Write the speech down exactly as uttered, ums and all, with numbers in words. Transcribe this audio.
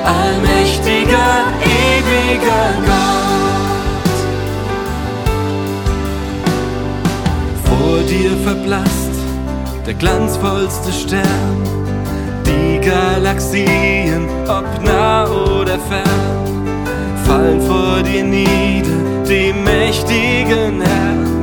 allmächtiger, ewiger Gott. Vor dir verblasst der glanzvollste Stern, die Galaxien, ob nah oder fern, fallen vor dir nieder, dem mächtigen Herrn.